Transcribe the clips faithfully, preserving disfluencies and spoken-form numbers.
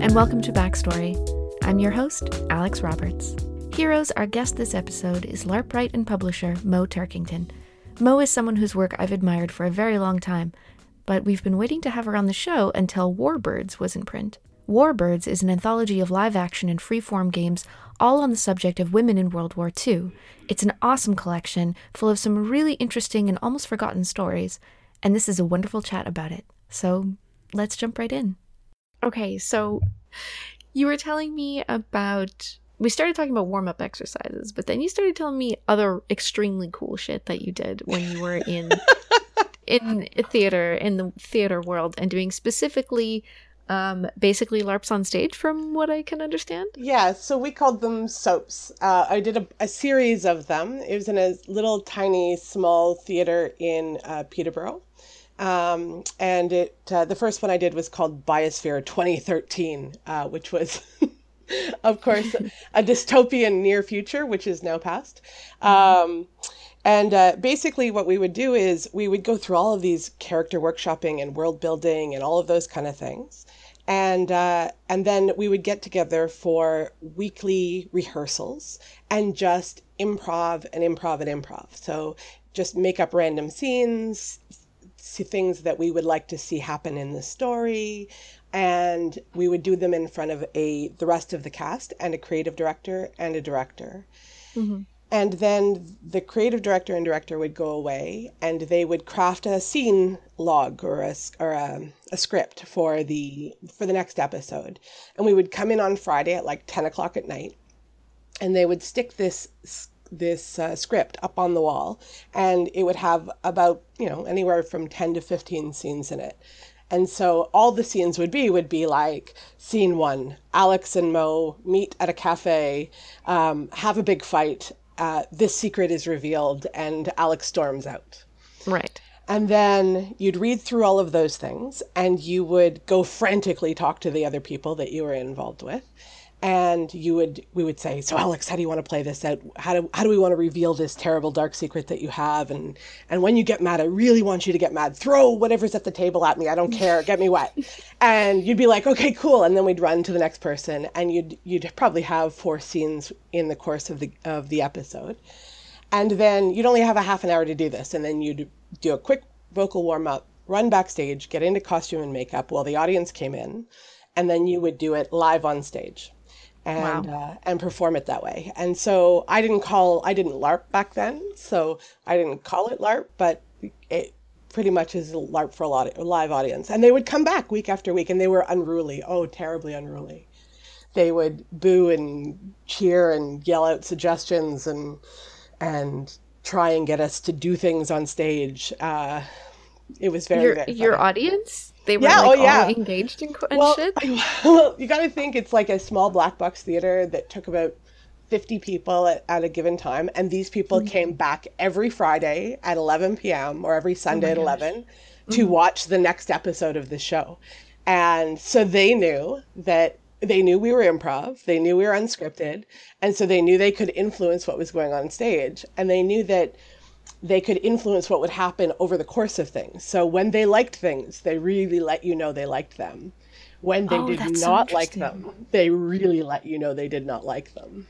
and welcome to Backstory. I'm your host, Alex Roberts. Heroes, our guest this episode is LARP writer and publisher Mo Turkington. Mo is someone whose work I've admired for a very long time, but we've been waiting to have her on the show until Warbirds was in print. Warbirds is an anthology of live-action and free-form games all on the subject of women in World War Two. It's an awesome collection, full of some really interesting and almost forgotten stories, and this is a wonderful chat about it. So let's jump right in. Okay, so you were telling me about... We started talking about warm-up exercises, but then you started telling me other extremely cool shit that you did when you were in in theater, in the theater world, and doing specifically... Um, basically LARPs on stage, from what I can understand. Yeah, so we called them soaps. Uh, I did a, a series of them. It was in a little tiny small theater in uh, Peterborough. Um, and it uh, the first one I did was called Biosphere twenty thirteen, uh, which was, of course, a dystopian near future, which is now past. Um, and uh, basically what we would do is we would go through all of these character workshopping and world building and all of those kind of things. And uh, and then we would get together for weekly rehearsals and just improv and improv and improv. So just make up random scenes, see things that we would like to see happen in the story. And we would do them in front of a the rest of the cast and a creative director and a director. Mm-hmm. And then the creative director and director would go away and they would craft a scene log or a, or a, a script for the for the next episode. And we would come in on Friday at like ten o'clock at night and they would stick this this uh, script up on the wall and it would have about, you know, anywhere from ten to fifteen scenes in it. And so all the scenes would be, would be like scene one, Alex and Mo meet at a cafe, um, have a big fight. Uh, this secret is revealed and Alex storms out. Right. And then you'd read through all of those things and you would go frantically talk to the other people that you were involved with. And you would, we would say, so Alex, how do you want to play this out? How do, how do we want to reveal this terrible dark secret that you have? And, and when you get mad, I really want you to get mad. Throw whatever's at the table at me. I don't care. Get me wet. And you'd be like, okay, cool. And then we'd run to the next person and you'd, you'd probably have four scenes in the course of the, of the episode. And then you'd only have a half an hour to do this. And then you'd do a quick vocal warm up, run backstage, get into costume and makeup while the audience came in. And then you would do it live on stage. And wow. uh, and perform it that way. And so I didn't call, I didn't LARP back then, so I didn't call it LARP, but it pretty much is LARP for a lot of, live audience. And they would come back week after week, and they were unruly, oh, terribly unruly. They would boo and cheer and yell out suggestions and and try and get us to do things on stage. Uh, it was very, your, very funny. Your audience? They were yeah, like oh, yeah. all engaged in and well, shit? Well, you got to think it's like a small black box theater that took about fifty people at, at a given time. And these people mm-hmm. came back every Friday at eleven p.m. or every Sunday oh at eleven mm-hmm. to watch the next episode of the show. And so they knew that they knew we were improv. They knew we were unscripted. And so they knew they could influence what was going on stage. And they knew that they could influence what would happen over the course of things. So when they liked things, they really let you know they liked them. When they oh, did not so like them, they really let you know they did not like them.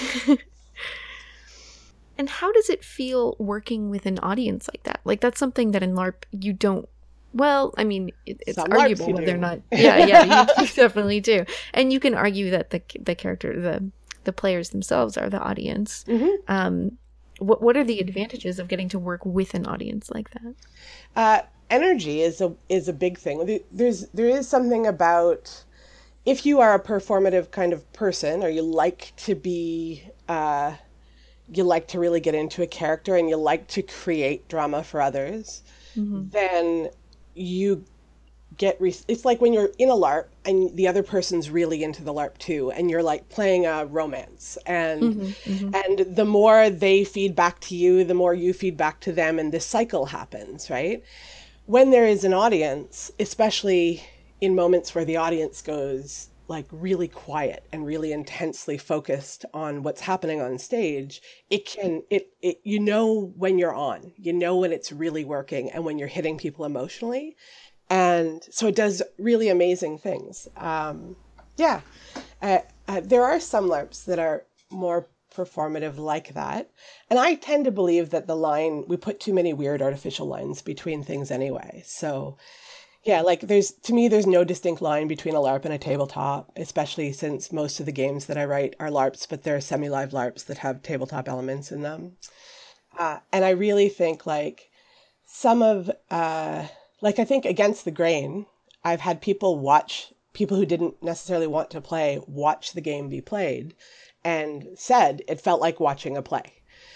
And how does it feel working with an audience like that? Like, that's something that in LARP you don't, well, I mean, it, it's Some arguable whether or not, yeah, yeah, you, you definitely do. And you can argue that the the character, the, the players themselves are the audience. Mm-hmm. Um, What what are the advantages of getting to work with an audience like that? Uh, energy is a is a big thing. There's there is something about if you are a performative kind of person, or you like to be, uh, you like to really get into a character, and you like to create drama for others, mm-hmm. then you get re- it's like when you're in a LARP and the other person's really into the LARP too, and you're like playing a romance, and mm-hmm, mm-hmm. and the more they feed back to you, the more you feed back to them, and this cycle happens, right? When there is an audience, especially in moments where the audience goes like really quiet and really intensely focused on what's happening on stage, it can it, it you know when you're on, you know when it's really working and when you're hitting people emotionally. And so it does really amazing things. Um, Yeah. Uh, uh, there are some LARPs that are more performative like that. And I tend to believe that the line, we put too many weird artificial lines between things anyway. So yeah, like there's, to me, there's no distinct line between a LARP and a tabletop, especially since most of the games that I write are LARPs, but they're semi-live LARPs that have tabletop elements in them. Uh, and I really think like some of, uh, like I think Against the Grain, I've had people watch, people who didn't necessarily want to play, watch the game be played and said it felt like watching a play.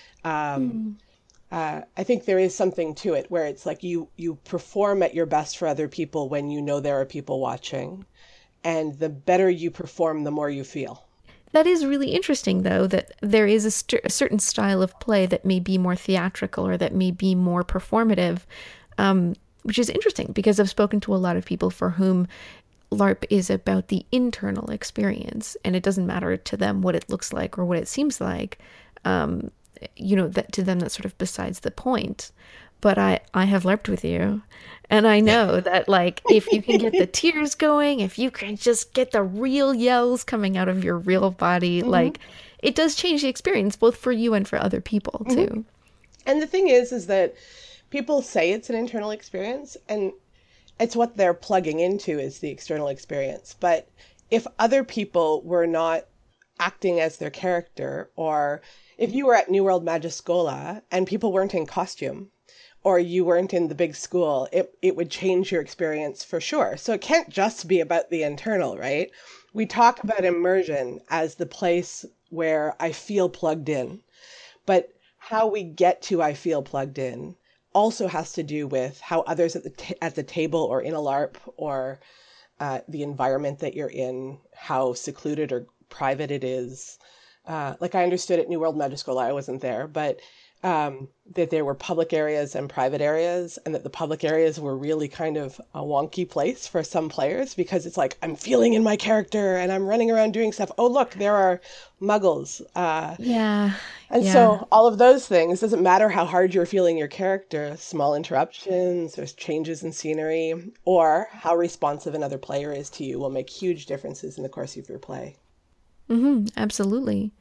Um, Mm. uh, I think there is something to it where it's like you, you perform at your best for other people when you know there are people watching. And the better you perform, the more you feel. That is really interesting, though, that there is a, st- a certain style of play that may be more theatrical or that may be more performative, um, which is interesting because I've spoken to a lot of people for whom LARP is about the internal experience, and it doesn't matter to them what it looks like or what it seems like. Um, you know, that to them, that's sort of besides the point. But I, I have LARPed with you, and I know that, like, if you can get the tears going, if you can just get the real yells coming out of your real body, Mm-hmm. like, it does change the experience both for you and for other people, too. Mm-hmm. And the thing is, is that people say it's an internal experience, and it's what they're plugging into is the external experience. But if other people were not acting as their character, or if you were at New World Magiscola and people weren't in costume, or you weren't in the big school, it, it would change your experience for sure. So it can't just be about the internal, right? We talk about immersion as the place where I feel plugged in, but how we get to I feel plugged in also has to do with how others at the t- at the table or in a LARP or uh, the environment that you're in, how secluded or private it is. Uh, like I understood at New World Magiscola, I wasn't there, but um, that there were public areas and private areas, and that the public areas were really kind of a wonky place for some players because it's like, I'm feeling in my character and I'm running around doing stuff. Oh, look, there are muggles. Uh, Yeah, and yeah. so all of those things, doesn't matter how hard you're feeling your character, small interruptions or changes in scenery, or how responsive another player is to you will make huge differences in the course of your play. Mm-hmm, absolutely.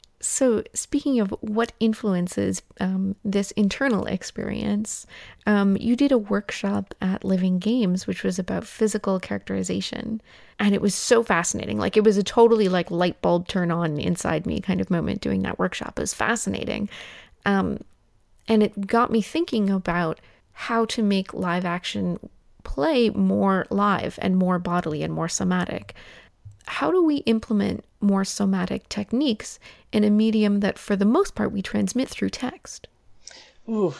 So, speaking of what influences um, this internal experience, um, you did a workshop at Living Games, which was about physical characterization. And it was so fascinating. Like, it was a totally, like, light bulb turn on inside me kind of moment doing that workshop. It was fascinating. Um, and it got me thinking about how to make live action play more live and more bodily and more somatic. How do we implement more somatic techniques in a medium that, for the most part, we transmit through text? Ooh,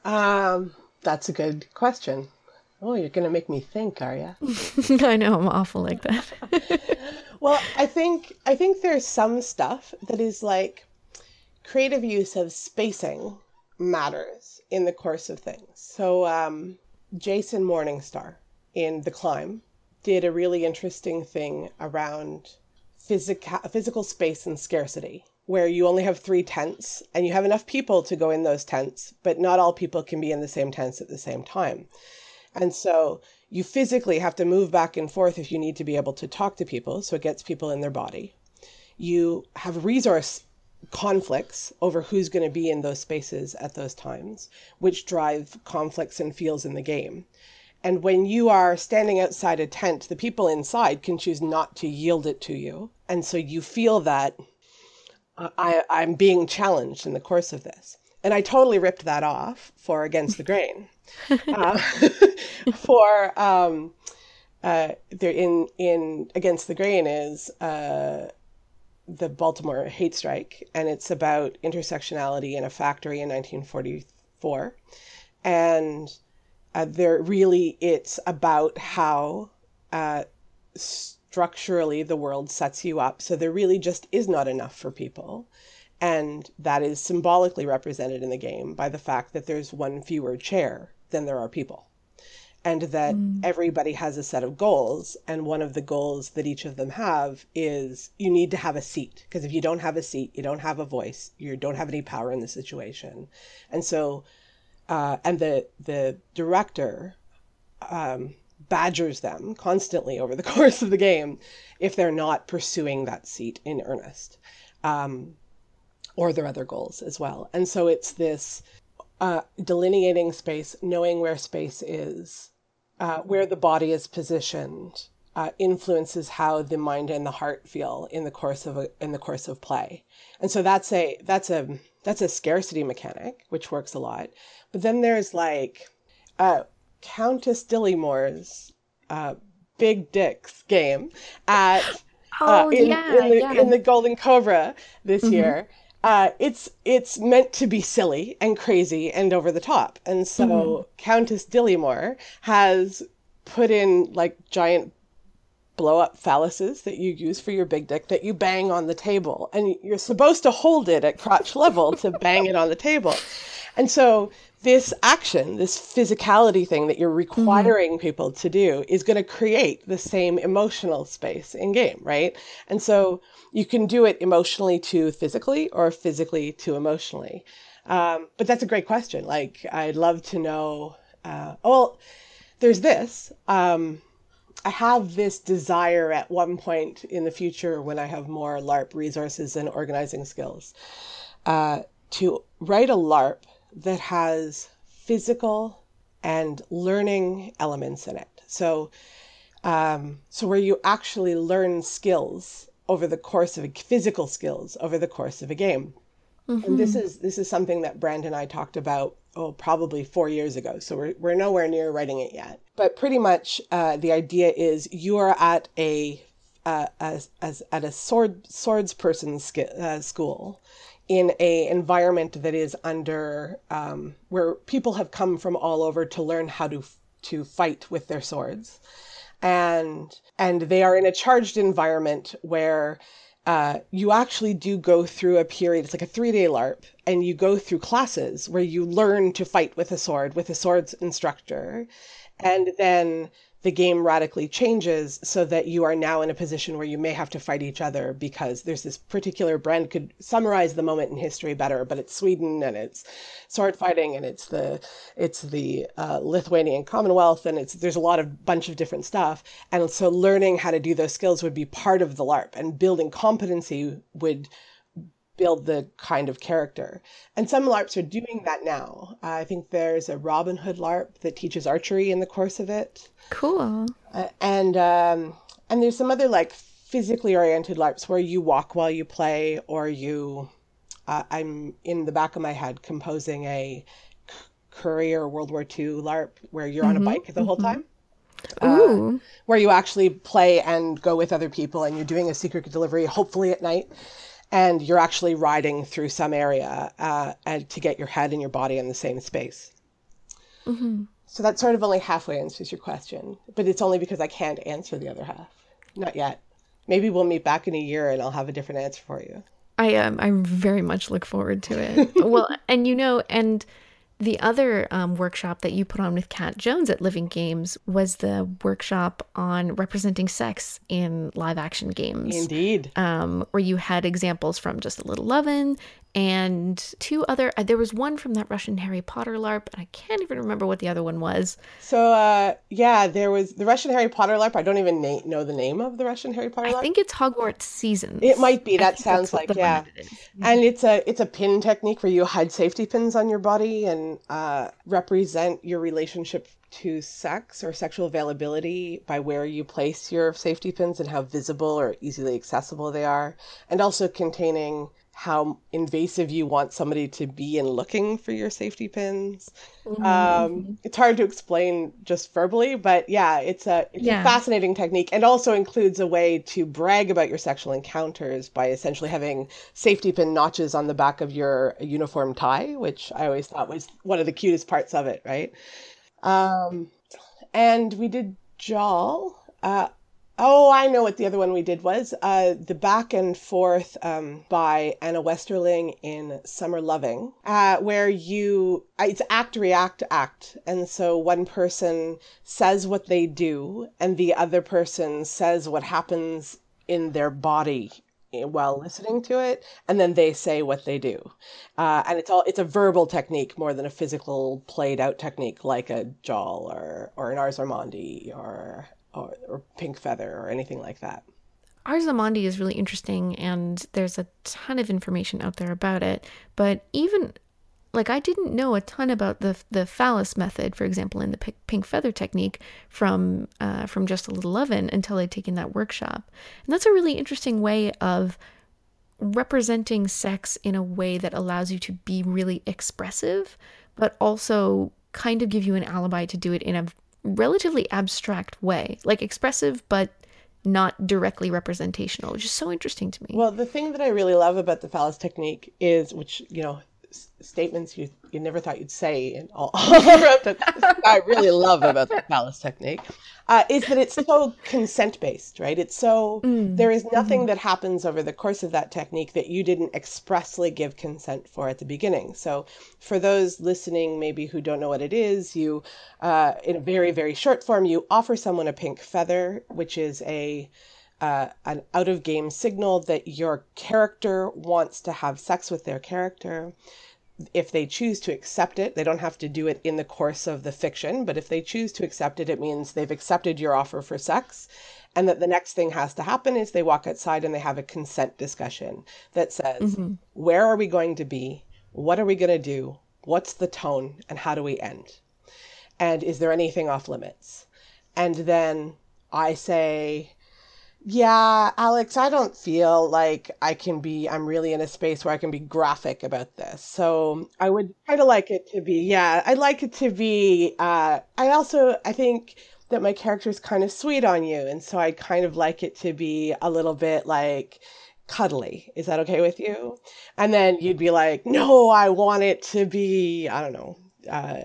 um, that's a good question. Oh, you're going to make me think, are you? I know I'm awful like that. Well, I think I think there's some stuff that is like creative use of spacing matters in the course of things. So, um, Jason Morningstar in The Climb did a really interesting thing around physical physical space and scarcity, where you only have three tents and you have enough people to go in those tents, but not all people can be in the same tents at the same time. And so you physically have to move back and forth if you need to be able to talk to people, so it gets people in their body. You have resource conflicts over who's going to be in those spaces at those times, which drive conflicts and feels in the game. And when you are standing outside a tent, the people inside can choose not to yield it to you. And so you feel that uh, I, I'm being challenged in the course of this. And I totally ripped that off for Against the Grain. uh, for um, uh, there in in Against the Grain is uh, the Baltimore hate strike, and it's about intersectionality in a factory in nineteen forty-four, and uh, there really it's about how uh, structurally the world sets you up so there really just is not enough for people. And that is symbolically represented in the game by the fact that there's one fewer chair than there are people. And that Mm. everybody has a set of goals. And one of the goals that each of them have is you need to have a seat. Because if you don't have a seat, you don't have a voice. You don't have any power in the situation. And so, uh, and the, the director um, badgers them constantly over the course of the game if they're not pursuing that seat in earnest, um, or their other goals as well. And so it's this uh, delineating space, knowing where space is, uh, where the body is positioned, uh, influences how the mind and the heart feel in the course of a, in the course of play. And so that's a that's a that's a scarcity mechanic, which works a lot. But then there's like uh, Countess Dillimore's uh, Big Dicks game at uh, Oh, in yeah, in the yeah. in the Golden Cobra this Mhm. year. Uh, it's it's meant to be silly and crazy and over the top, and so Mhm. Countess Dillimore has put in like giant blow up phalluses that you use for your big dick that you bang on the table, and you're supposed to hold it at crotch level to bang it on the table. And so this action, this physicality thing that you're Mhm. requiring people to do is going to create the same emotional space in game, right? And so you can do it emotionally to physically or physically to emotionally. Um, but that's a great question. Like, I'd love to know. Uh, well, there's this. Um, I have this desire at one point in the future when I have more LARP resources and organizing skills uh, to write a LARP that has physical and learning elements in it. So, um, so where you actually learn skills over the course of a, physical skills over the course of a game. And this Mhm. is this is something that Brandon and I talked about, oh, probably four years ago. So we're we're nowhere near writing it yet. But pretty much, uh, the idea is you are at a uh, as, as at a sword swords person sk- uh, school in a environment that is under um, where people have come from all over to learn how to to fight with their swords, and and they are in a charged environment where uh, you actually do go through a period. It's like a three day LARP, and you go through classes where you learn to fight with a sword with a swords instructor, and then the game radically changes so that you are now in a position where you may have to fight each other because there's this particular brand could summarize the moment in history better, but it's Sweden and it's sword fighting and it's the it's the uh, Lithuanian Commonwealth, and it's there's a lot of bunch of different stuff. And so learning how to do those skills would be part of the LARP, and building competency would build the kind of character. And some LARPs are doing that now. Uh, I think there's a Robin Hood LARP that teaches archery in the course of it. Cool. Uh, and um, and there's some other like physically oriented LARPs where you walk while you play, or you. Uh, I'm in the back of my head composing a c- Courier World War Two LARP where you're on a Mhm. bike the whole Mhm. time. Uh, Ooh. where you actually play and go with other people, and you're doing a secret delivery, hopefully at night, and you're actually riding through some area uh, and to get your head and your body in the same space. Mhm. So that sort of only halfway answers your question, but it's only because I can't answer the other half. Not yet. Maybe we'll meet back in a year and I'll have a different answer for you. I um I very much look forward to it. Well, and you know, and the other um, workshop that you put on with Kat Jones at Living Games was the workshop on representing sex in live action games, Indeed. um, where you had examples from Just a Little Lovin' and two other. Uh, there was one from that Russian Harry Potter LARP, and I can't even remember what the other one was. So, uh, yeah, there was the Russian Harry Potter LARP. I don't even na- know the name of the Russian Harry Potter I LARP. think it's Hogwarts It Seasons. might be. I That think that's sounds what like, the one yeah. that it is. And it's a it's a pin technique where you hide safety pins on your body and uh, represent your relationship to sex or sexual availability by where you place your safety pins and how visible or easily accessible they are, and also containing how invasive you want somebody to be in looking for your safety pins. Um, Mm-hmm. it's hard to explain just verbally, but yeah, it's a it's a Yeah. fascinating technique, and also includes a way to brag about your sexual encounters by essentially having safety pin notches on the back of your uniform tie, which I always thought was one of the cutest parts of it, right? Um, and we did Jal. Uh, oh, I know what the other one we did was. Uh, the back and forth um, by Anna Westerling in Summer Loving, uh, where you, uh, it's act, react, act. And so one person says what they do, and the other person says what happens in their body while listening to it, and then they say what they do. Uh, and it's all it's a verbal technique more than a physical played out technique like a Jaal or or an Ars Armandi or or, or Pink Feather or anything like that. Ars Amandi is really interesting, and there's a ton of information out there about it. But even, like, I didn't know a ton about the the phallus method, for example, in the P- Pink Feather technique from uh, from Just a Little Oven until I'd taken that workshop. And that's a really interesting way of representing sex in a way that allows you to be really expressive, but also kind of give you an alibi to do it in a relatively abstract way, like expressive, but not directly representational, which is so interesting to me. Well, the thing that I really love about the phallus technique is, which, you know, s- statements you you never thought you'd say, and all, all around that I really love about the phallus technique, uh, is that it's so consent-based, right? It's so, Mm. there is nothing Mhm. that happens over the course of that technique that you didn't expressly give consent for at the beginning. So for those listening, maybe who don't know what it is, you, uh, in a very, very short form, you offer someone a pink feather, which is a uh, an out of game signal that your character wants to have sex with their character. If they choose to accept it, they don't have to do it in the course of the fiction, but if they choose to accept it, it means they've accepted your offer for sex. And that the next thing has to happen is they walk outside and they have a consent discussion that says, Mhm. where are we going to be? What are we going to do? What's the tone? And how do we end? And is there anything off limits? And then I say, yeah, Alex, I don't feel like I can be, I'm really in a space where I can be graphic about this. So I would kind of like it to be, yeah, I'd like it to be, uh, I also, I think that my character's kind of sweet on you. And so I kind of like it to be a little bit like cuddly. Is that okay with you? And then you'd be like, no, I want it to be, I don't know, uh,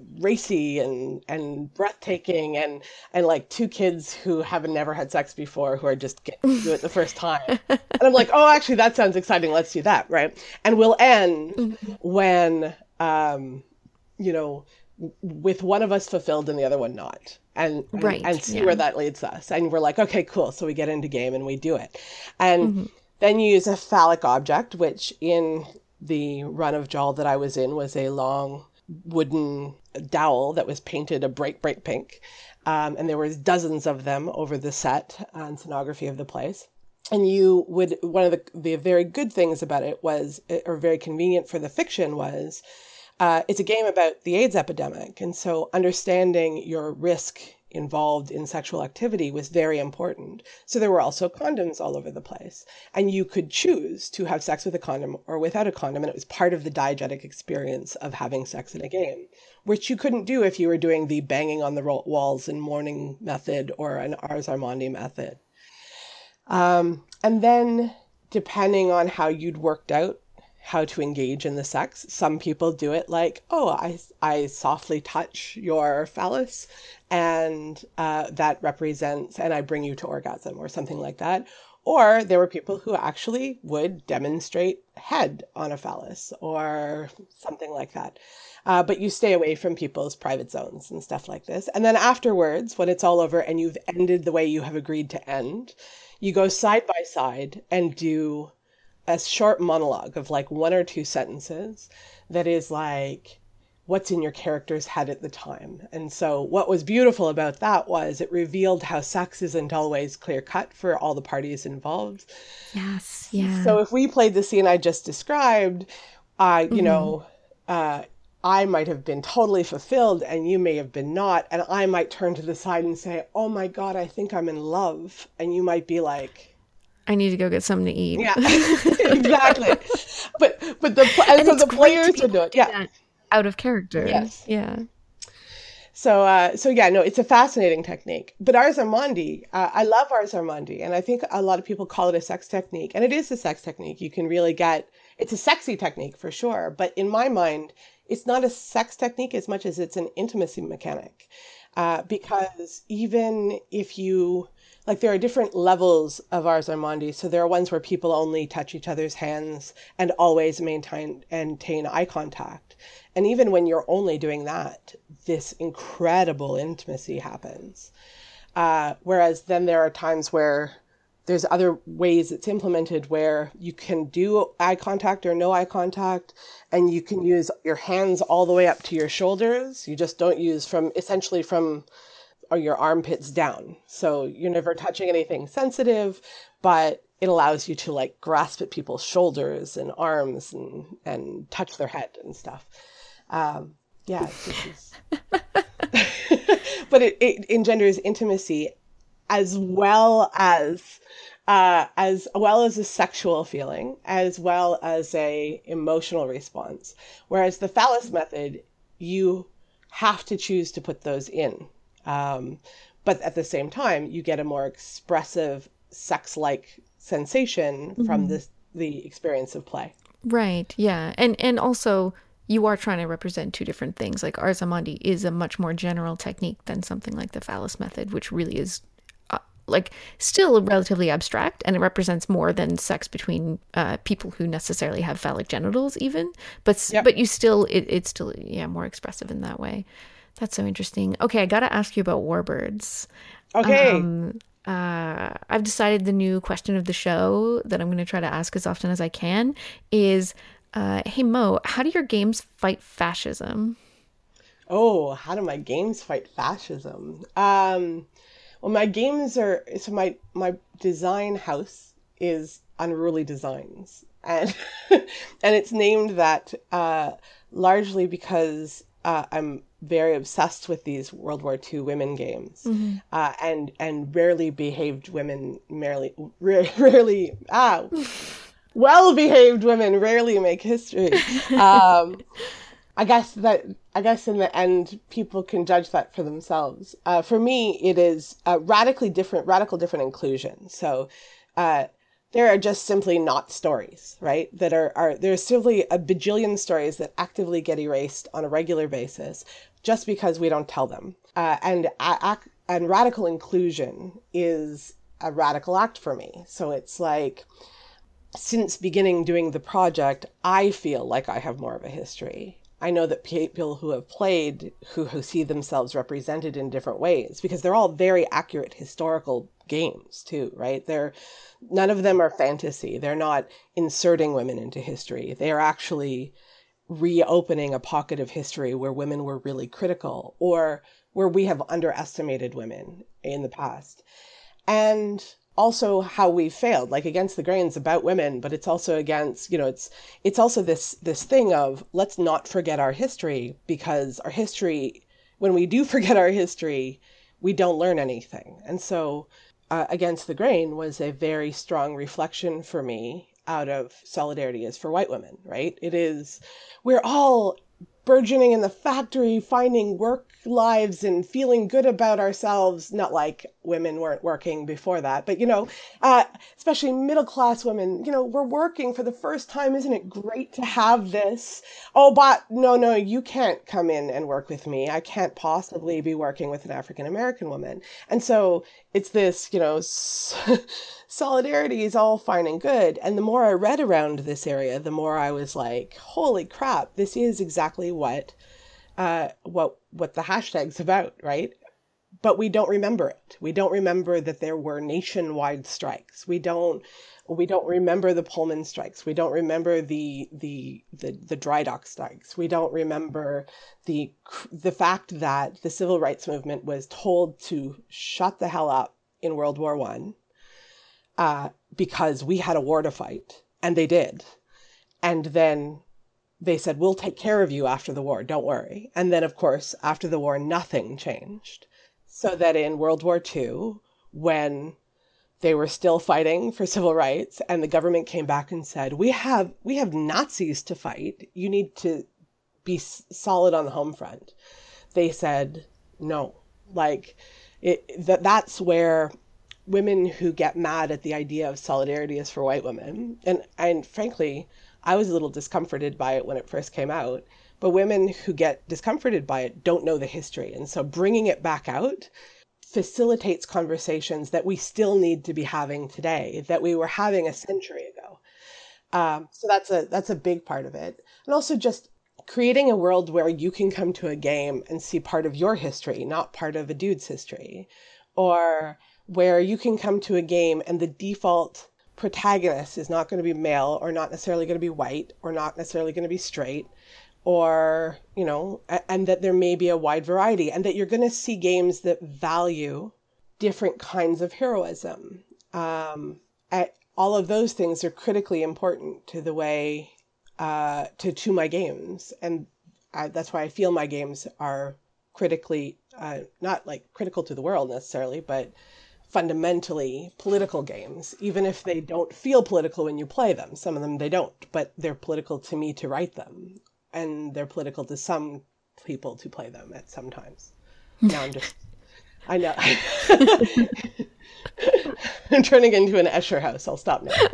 racy and and breathtaking and and like two kids who have never had sex before who are just getting to do it the first time. And I'm like, oh, actually, that sounds exciting. Let's do that, right? And we'll end Mhm. when, um, you know, with one of us fulfilled and the other one not, and and, Right. and see Yeah. where that leads us. And we're like, okay, cool. So we get into game and we do it, and Mhm. then you use a phallic object, which in the run of Jaal that I was in was a long wooden dowel that was painted a bright, bright pink. Um, and there was dozens of them over the set and scenography of the place. And you would, one of the, the very good things about it was, or very convenient for the fiction was, uh, it's a game about the AIDS epidemic. And so understanding your risk involved in sexual activity was very important. So there were also condoms all over the place. And you could choose to have sex with a condom or without a condom. And it was part of the diegetic experience of having sex in a game, which you couldn't do if you were doing the banging on the ro- walls and morning method or an Ars Armandi method. Um, and then depending on how you'd worked out how to engage in the sex, some people do it like, oh, I, I softly touch your phallus and uh, that represents, and I bring you to orgasm or something like that. Or there were people who actually would demonstrate head on a phallus or something like that. Uh, but you stay away from people's private zones and stuff like this. And then afterwards, when it's all over and you've ended the way you have agreed to end, you go side by side and do a short monologue of like one or two sentences that is like what's in your character's head at the time. And so what was beautiful about that was it revealed how sex isn't always clear cut for all the parties involved. Yes. Yeah. So if we played the scene I just described, uh, you Mhm. know, uh, I might have been totally fulfilled and you may have been not. And I might turn to the side and say, oh my God, I think I'm in love. And you might be like, I need to go get something to eat. yeah, exactly. But but the and, And so it's the great to players be would able do to it. do Yeah. that out of character. Yes. Yeah. So uh, so yeah, no, it's a fascinating technique. But Ars Armandi, uh, I love Ars Armandi, and I think a lot of people call it a sex technique, and it is a sex technique. You can really get it's a sexy technique for sure. But in my mind, it's not a sex technique as much as it's an intimacy mechanic, uh, because even if you like there are different levels of Ars Armandi. So there are ones where people only touch each other's hands and always maintain maintain eye contact. And even when you're only doing that, this incredible intimacy happens. Uh, whereas then there are times where there's other ways it's implemented where you can do eye contact or no eye contact, and you can use your hands all the way up to your shoulders. You just don't use from essentially from or your armpits down. So you're never touching anything sensitive, but it allows you to like grasp at people's shoulders and arms and, and touch their head and stuff. Um, yeah. This is... but it, it engenders intimacy as well as uh, as well as a sexual feeling, as well as a emotional response. Whereas the phallus method, you have to choose to put those in. Um, but at the same time, you get a more expressive sex-like sensation mm-hmm. from this, the experience of play. Right. Yeah. And, and also you are trying to represent two different things. Like Ars Amandi is a much more general technique than something like the phallus method, which really is uh, like still relatively abstract, and it represents more than sex between uh, people who necessarily have phallic genitals even, but, yep. but you still, it, it's still, yeah, more expressive in that way. That's so interesting. Okay. I got to ask you about warbirds. Okay. Um, uh, I've decided the new question of the show that I'm going to try to ask as often as I can is, uh, hey Mo, how do your games fight fascism? Oh, how do my games fight fascism? Um, well, my games are, so my, my design house is Unruly Designs, and, and it's named that, uh, largely because, uh, I'm very obsessed with these World War Two women games, mm-hmm. uh, and and rarely behaved women, rarely, rarely ah, well behaved women rarely make history. Um, I guess that I guess in the end, people can judge that for themselves. Uh, for me, it is a radically different, radical different inclusion. So. Uh, There are just simply not stories, right? That are, are there's simply a bajillion stories that actively get erased on a regular basis just because we don't tell them. Uh, and uh, and radical inclusion is a radical act for me. So it's like, since beginning doing the project, I feel like I have more of a history. I know that people who have played, who, who see themselves represented in different ways, because they're all very accurate historical games too, right? They're, none of them are fantasy. They're not inserting women into history. They are actually reopening a pocket of history where women were really critical, or where we have underestimated women in the past. And also how we failed, like Against the Grain's about women, but it's also against, you know, it's it's also this this thing of let's not forget our history, because our history, when we do forget our history, we don't learn anything. And so uh, Against the Grain was a very strong reflection for me out of Solidarity is for White Women, right? It is, we're all burgeoning in the factory, finding work lives and feeling good about ourselves. Not like women weren't working before that, but, you know, uh, especially middle-class women, you know, we're working for the first time. Isn't it great to have this? Oh, but no, no, you can't come in and work with me. I can't possibly be working with an African-American woman. And so it's this, you know, solidarity is all fine and good. And the more I read around this area, the more I was like, holy crap, this is exactly what uh, what what the hashtag's about, right? But we don't remember it. We don't remember that there were nationwide strikes. We don't we don't remember the Pullman strikes. We don't remember the the the, the dry dock strikes. We don't remember the the fact that the civil rights movement was told to shut the hell up in World War One. Uh, because we had a war to fight, and they did. And then they said, we'll take care of you after the war, don't worry. And then, of course, after the war, nothing changed. So that in World War Two, when they were still fighting for civil rights, and the government came back and said, we have we have Nazis to fight, you need to be solid on the home front. They said, no. Like, it, that that's where women who get mad at the idea of solidarity is for white women, and and frankly, I was a little discomforted by it when it first came out, but women who get discomforted by it don't know the history. And so bringing it back out facilitates conversations that we still need to be having today, that we were having a century ago. Um, so that's a that's a big part of it. And also just creating a world where you can come to a game and see part of your history, not part of a dude's history. Or where you can come to a game and the default protagonist is not going to be male, or not necessarily going to be white, or not necessarily going to be straight, or, you know, and that there may be a wide variety, and that you're going to see games that value different kinds of heroism. Um, all of those things are critically important to the way, uh, to, to my games. And I, that's why I feel my games are critically, uh, not like critical to the world necessarily, but fundamentally political games, even if they don't feel political when you play them. Some of them they don't, but they're political to me to write them, and they're political to some people to play them at some times. Now I'm just, I know. I'm turning into an Escher house. I'll stop now.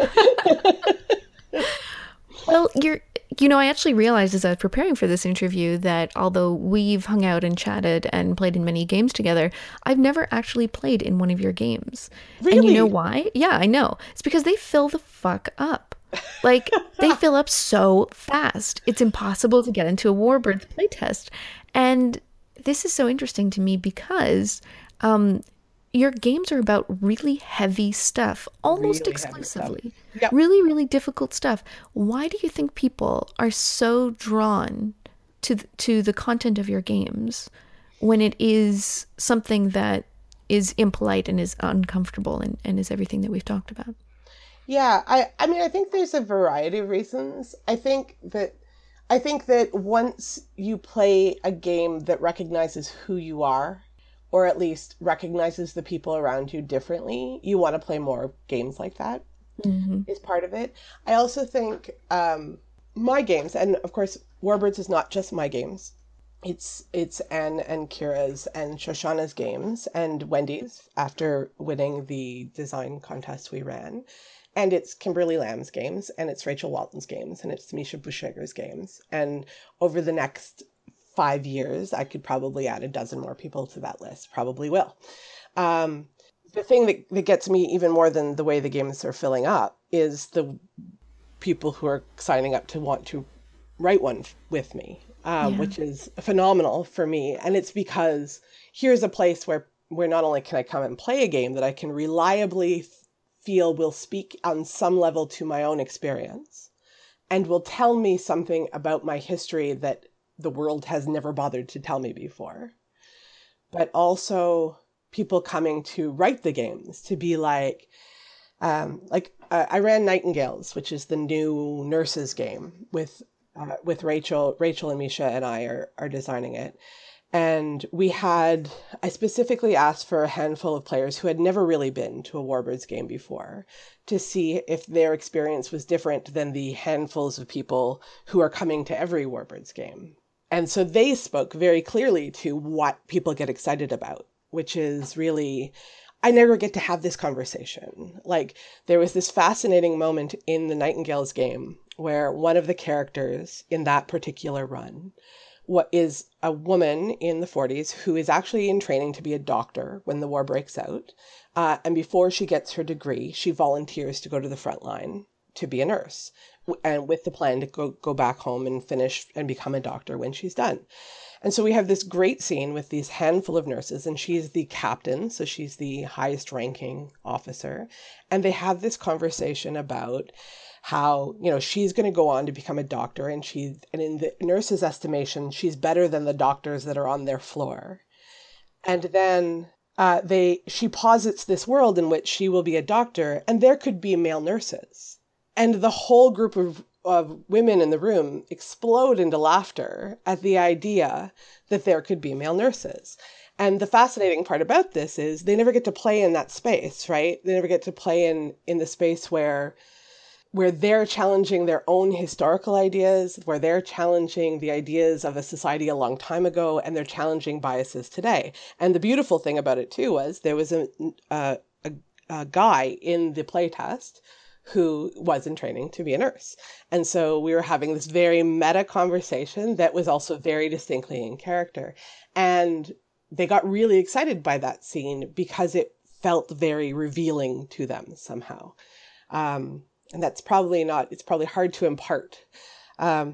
Well, you're, you know, I actually realized as I was preparing for this interview that although we've hung out and chatted and played in many games together, I've never actually played in one of your games. Really? And you know why? Yeah, I know. It's because they fill the fuck up. Like, they fill up so fast. It's impossible to get into a Warbirds playtest. And this is so interesting to me because um, your games are about really heavy stuff, almost Really exclusively. Yep. Really, really difficult stuff. Why do you think people are so drawn to th- to the content of your games when it is something that is impolite and is uncomfortable and, and is everything that we've talked about? Yeah, I, I mean, I think there's a variety of reasons. I think that I think that once you play a game that recognizes who you are, or at least recognizes the people around you differently, you want to play more games like that. Mm-hmm. Is part of it. I also think um, my games, and of course, Warbirds is not just my games. It's it's Anne and Kira's and Shoshana's games, and Wendy's after winning the design contest we ran. And it's Kimberly Lamb's games, and it's Rachel Walton's games, and it's Misha Bushegger's games. And over the next five years, I could probably add a dozen more people to that list. Probably will. Um, the thing that, that gets me even more than the way the games are filling up is the people who are signing up to want to write one with me, um, yeah. which is phenomenal for me. And it's because here's a place where, where not only can I come and play a game that I can reliably feel will speak on some level to my own experience and will tell me something about my history that the world has never bothered to tell me before, but also people coming to write the games to be like, um, like uh, I ran Nightingales, which is the new nurses game with uh, with Rachel, Rachel and Misha and I are are designing it. And we had, I specifically asked for a handful of players who had never really been to a Warbirds game before to see if their experience was different than the handfuls of people who are coming to every Warbirds game. And so they spoke very clearly to what people get excited about, which is really, I never get to have this conversation. Like, there was this fascinating moment in the Nightingales game where one of the characters in that particular run what is a woman in the forties who is actually in training to be a doctor when the war breaks out. Uh, and before she gets her degree, she volunteers to go to the front line to be a nurse, and with the plan to go, go back home and finish and become a doctor when she's done. And so we have this great scene with these handful of nurses, and she's the captain, so she's the highest ranking officer. And they have this conversation about how, you know, she's going to go on to become a doctor, and she, and in the nurse's estimation, she's better than the doctors that are on their floor. And then uh, they, she posits this world in which she will be a doctor, and there could be male nurses. And the whole group of, of women in the room explode into laughter at the idea that there could be male nurses. And the fascinating part about this is they never get to play in that space, right? They never get to play in, in the space where where they're challenging their own historical ideas, where they're challenging the ideas of a society a long time ago, and they're challenging biases today. And the beautiful thing about it, too, was there was a, a, a, a guy in the playtest who was in training to be a nurse. And so we were having this very meta conversation that was also very distinctly in character. And they got really excited by that scene because it felt very revealing to them somehow. Um, And that's probably not, it's probably hard to impart. Um,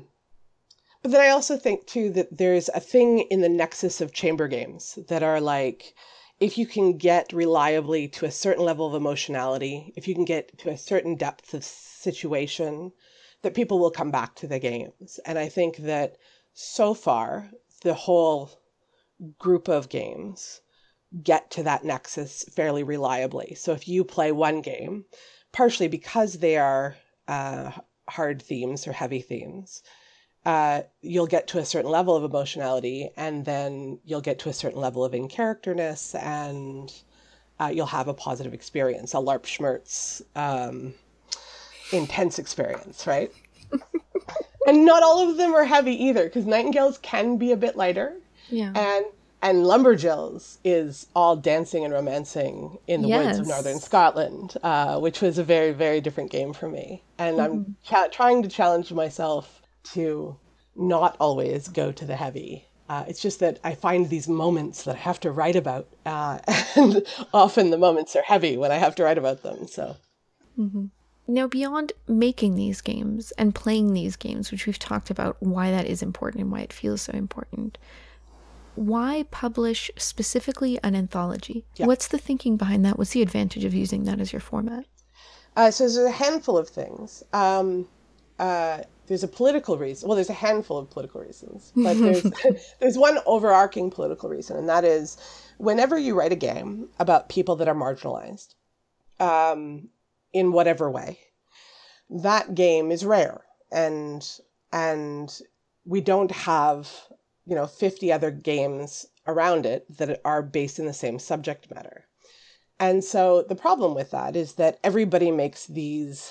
but then I also think, too, that there's a thing in the nexus of chamber games that are like, if you can get reliably to a certain level of emotionality, if you can get to a certain depth of situation, that people will come back to the games. And I think that so far, the whole group of games get to that nexus fairly reliably. So if you play one game, partially because they are uh, hard themes or heavy themes, uh, you'll get to a certain level of emotionality, and then you'll get to a certain level of in-characterness, and uh, you'll have a positive experience, a LARP schmerz um, intense experience, right? And not all of them are heavy either, because Nightingales can be a bit lighter. Yeah. And and Lumberjills is all dancing and romancing in the Yes. woods of northern Scotland, uh, which was a very, very different game for me. And Mm-hmm. I'm cha- trying to challenge myself to not always go to the heavy. Uh, it's just that I find these moments that I have to write about, uh, and often the moments are heavy when I have to write about them. So. Mm-hmm. Now, beyond making these games and playing these games, which we've talked about why that is important and why it feels so important, why publish specifically an anthology? Yeah. What's the thinking behind that? What's the advantage of using that as your format? Uh, so there's a handful of things. Um, uh, there's a political reason. Well, there's a handful of political reasons, but there's there's one overarching political reason, and that is whenever you write a game about people that are marginalized, um, in whatever way, that game is rare, and and we don't have, you know, fifty other games around it that are based in the same subject matter. And so the problem with that is that everybody makes these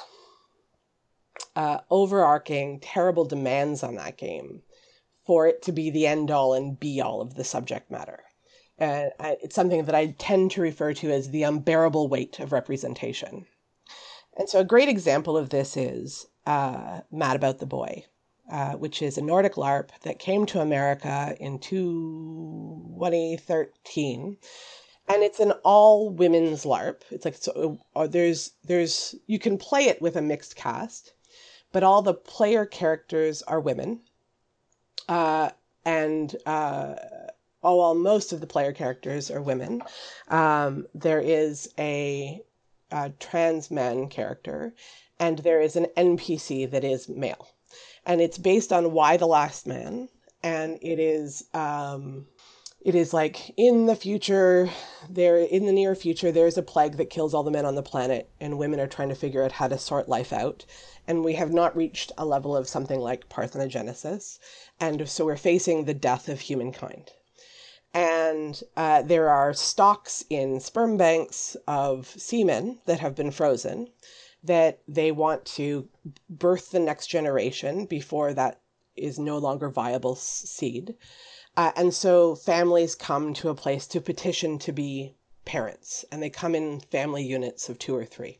uh, overarching, terrible demands on that game for it to be the end all and be all of the subject matter. And uh, it's something that I tend to refer to as the unbearable weight of representation. And so a great example of this is uh, Mad About the Boy, uh, which is a Nordic LARP that came to America in twenty thirteen. And it's an all women's LARP. It's like, so uh, there's, there's, you can play it with a mixed cast, but all the player characters are women. Uh, and, uh, oh, well, most of the player characters are women. Um, there is a, a trans man character, and there is an N P C that is male. And it's based on Y the Last Man. And it is, um, It is like in the future, there in the near future, there's a plague that kills all the men on the planet, and women are trying to figure out how to sort life out. And we have not reached a level of something like parthenogenesis. And so we're facing the death of humankind. And uh, there are stocks in sperm banks of semen that have been frozen that they want to birth the next generation before that is no longer viable seed. Uh, and so families come to a place to petition to be parents, and they come in family units of two or three.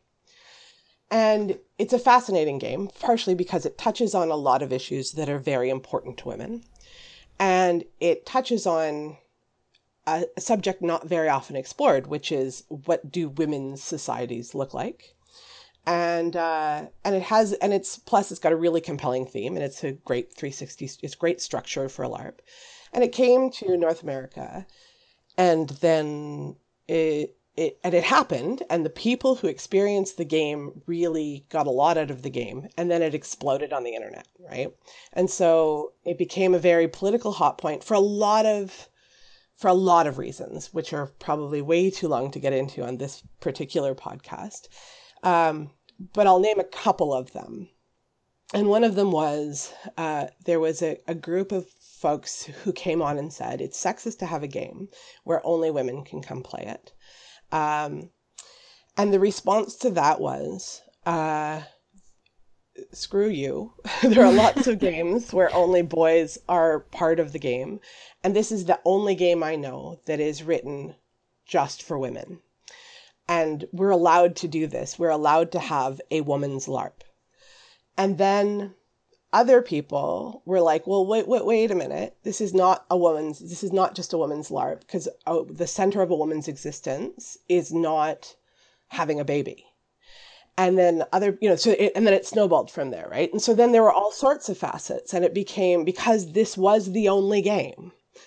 And it's a fascinating game, partially because it touches on a lot of issues that are very important to women. And it touches on a, a subject not very often explored, which is what do women's societies look like? And uh, and it has, and it's, plus it's got a really compelling theme, and it's a great three sixty, it's great structure for a LARP. And it came to North America, and then it, it and it happened, and the people who experienced the game really got a lot out of the game, and then it exploded on the internet, right? And so it became a very political hot point for a lot of for a lot of reasons, which are probably way too long to get into on this particular podcast. Um, but I'll name a couple of them. And one of them was, uh, there was a, a group of folks who came on and said, it's sexist to have a game where only women can come play it. Um, and the response to that was, uh, screw you. There are lots of games where only boys are part of the game. And this is the only game I know that is written just for women. And we're allowed to do this. We're allowed to have a woman's LARP. And then other people were like, well, wait, wait, wait a minute. This is not a woman's, this is not just a woman's LARP, because oh, the center of a woman's existence is not having a baby. And then other, you know, so it, and then it snowballed from there, right? And so then there were all sorts of facets, and it became, because this was the only game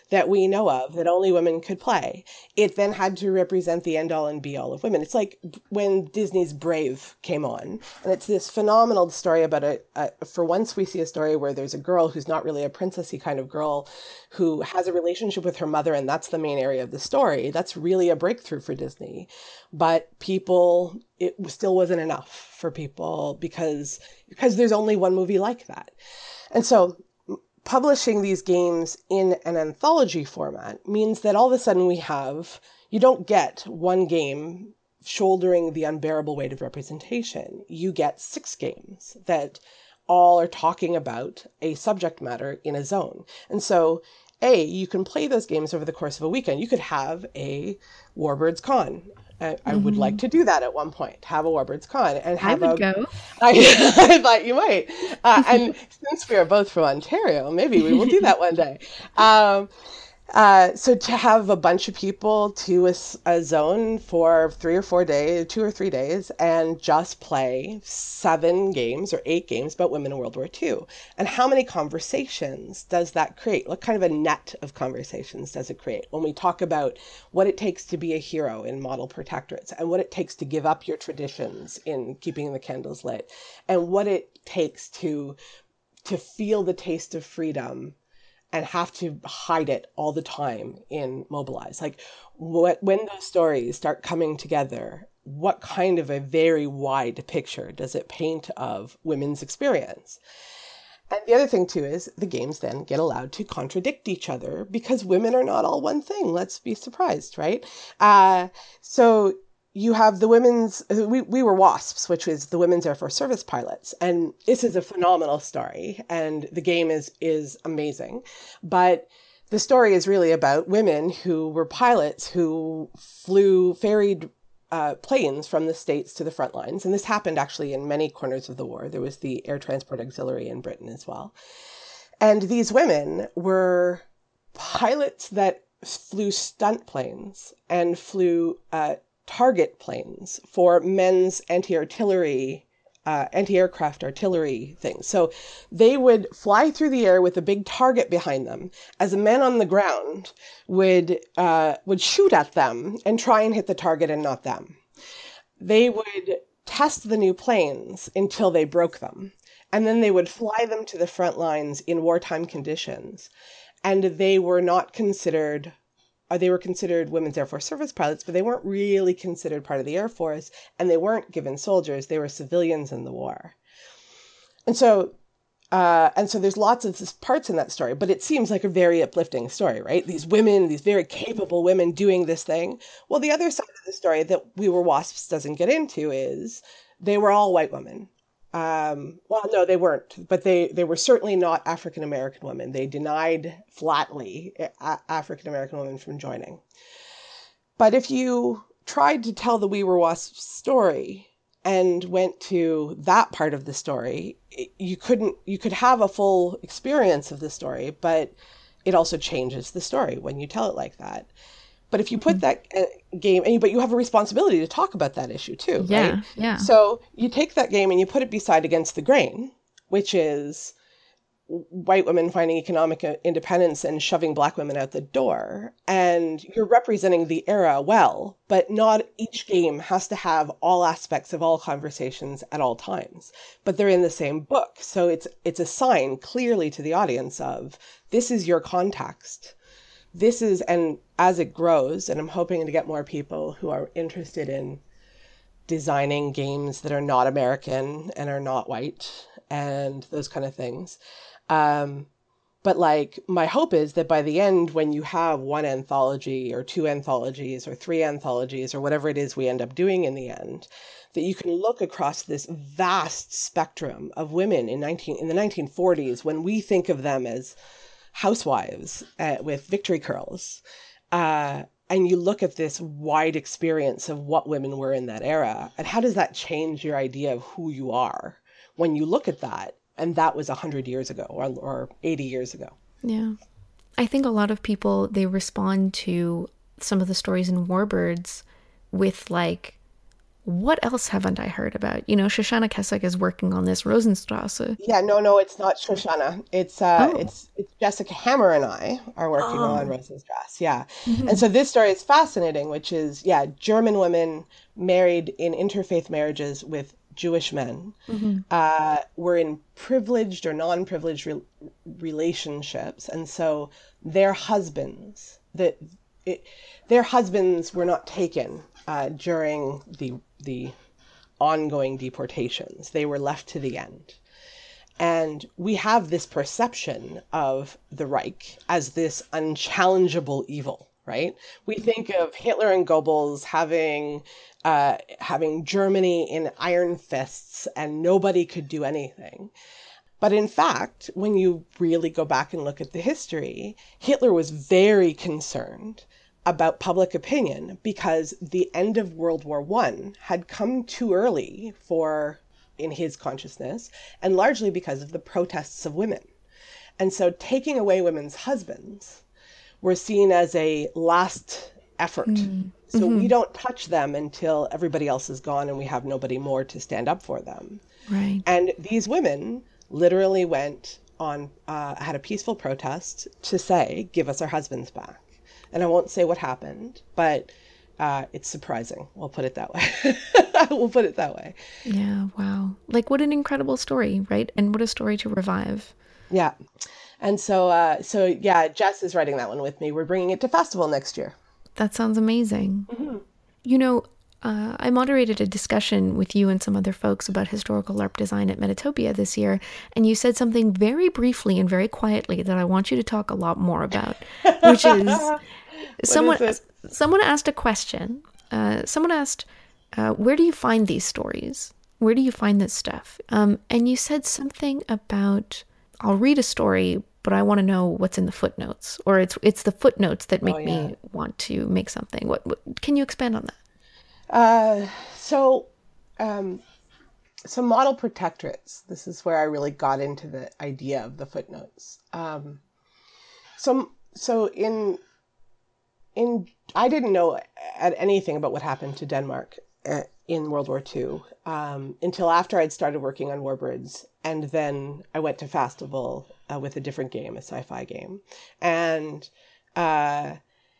that we know of that only women could play. It then had to represent the end all and be all of women. It's like when Disney's Brave came on, and it's this phenomenal story about a, a for once we see a story where there's a girl who's not really a princessy kind of girl who has a relationship with her mother, and that's the main area of the story. That's really a breakthrough for Disney. But people, it still wasn't enough for people because because there's only one movie like that. And so publishing these games in an anthology format means that all of a sudden we have, you don't get one game shouldering the unbearable weight of representation. You get six games that all are talking about a subject matter in a zone. And so, A, you can play those games over the course of a weekend. You could have a Warbirds Con. I, I mm-hmm. would like to do that at one point, have a Warbirds Con. And have I would a, go. I, I thought you might. Uh, and since we are both from Ontario, maybe we will do that one day. Um, uh, so to have a bunch of people to a, a zone for three or four days, two or three days, and just play seven games or eight games about women in World War Two. And how many conversations does that create? What kind of a net of conversations does it create when we talk about what it takes to be a hero in model protectorates, and what it takes to give up your traditions in keeping the candles lit, and what it takes to to feel the taste of freedom and have to hide it all the time in Mobilize? Like, what, when those stories start coming together, what kind of a very wide picture does it paint of women's experience? And the other thing, too, is the games then get allowed to contradict each other because women are not all one thing. Let's be surprised, right? Uh, so you have the women's, we, we were WASPs, which is the Women's Air Force Service Pilots. And this is a phenomenal story. And the game is, is amazing. But the story is really about women who were pilots who flew, ferried uh, planes from the States to the front lines. And this happened actually in many corners of the war. There was the Air Transport Auxiliary in Britain as well. And these women were pilots that flew stunt planes and flew uh, target planes for men's anti-artillery, uh, anti-aircraft artillery things. So they would fly through the air with a big target behind them as the men on the ground would uh, would shoot at them and try and hit the target and not them. They would test the new planes until they broke them. And then they would fly them to the front lines in wartime conditions. And they were not considered They were considered Women's Air Force Service Pilots, but they weren't really considered part of the Air Force, and they weren't given soldiers. They were civilians in the war. And so uh, and so there's lots of parts in that story, but it seems like a very uplifting story, right? These women, these very capable women doing this thing. Well, the other side of the story that We Were Wasps doesn't get into is they were all white women. Um, well, no, they weren't, but they, they were certainly not African-American women. They denied flatly a- African-American women from joining. But if you tried to tell the We Were Wasps story and went to that part of the story, you couldn't, you could have a full experience of the story, but it also changes the story when you tell it like that. But if you put that uh, game, and you, but you have a responsibility to talk about that issue too, yeah, right? Yeah. So you take that game and you put it beside against the grain, which is white women finding economic independence and shoving black women out the door. And you're representing the era well, but not each game has to have all aspects of all conversations at all times. But they're in the same book. So it's it's a sign clearly to the audience of, this is your context. This is, and as it grows, and I'm hoping to get more people who are interested in designing games that are not American and are not white and those kind of things. Um, but like, my hope is that by the end, when you have one anthology or two anthologies or three anthologies or whatever it is we end up doing in the end, that you can look across this vast spectrum of women in nineteen in the nineteen forties, when we think of them as housewives uh, with victory curls, uh, and you look at this wide experience of what women were in that era, and how does that change your idea of who you are when you look at that? And that was one hundred years ago or, or eighty years ago. Yeah. I think a lot of people, they respond to some of the stories in Warbirds with like, what else haven't I heard about? You know, Shoshana Keswick is working on this Rosenstrasse. Yeah, no, no, it's not Shoshana. It's uh, Oh, it's it's Jessica Hammer and I are working on oh, Rosenstrasse. Yeah, and hmm so this story is fascinating, which is yeah, German women married in interfaith marriages with Jewish men hmm uh, were in privileged or non-privileged re- relationships, and so their husbands that it, their husbands were not taken uh, during the the ongoing deportations. They were left to the end. And we have this perception of the Reich as this unchallengeable evil, right? We think of Hitler and Goebbels having uh, having Germany in iron fists and nobody could do anything. But in fact, when you really go back and look at the history, Hitler was very concerned about public opinion because the end of World War One had come too early for, in his consciousness, and largely because of the protests of women. And so taking away women's husbands were seen as a last effort. So hmm we don't touch them until everybody else is gone and we have nobody more to stand up for them. Right. And these women literally went on, uh, had a peaceful protest to say, give us our husbands back. And I won't say what happened, but uh, it's surprising. We'll put it that way. We'll put it that way. Yeah, wow. Like, what an incredible story, right? And what a story to revive. Yeah. And so, uh, so yeah, Jess is writing that one with me. We're bringing it to festival next year. That sounds amazing. You know, uh, I moderated a discussion with you and some other folks about historical LARP design at Metatopia this year, and you said something very briefly and very quietly that I want you to talk a lot more about, which is someone is someone asked a question. Uh, someone asked, uh, "Where do you find these stories? Where do you find this stuff?" Um, and you said something about, "I'll read a story, but I want to know what's in the footnotes," or it's it's the footnotes that make Oh, yeah. me want to make something. What, what can you expand on that? Uh, so, um, so model protectorates. This is where I really got into the idea of the footnotes. Um, so, so in in I didn't know at anything about what happened to Denmark uh, in World War Two um, until after I'd started working on Warbirds, and then I went to Fastival uh, with a different game, a sci-fi game, and. Uh,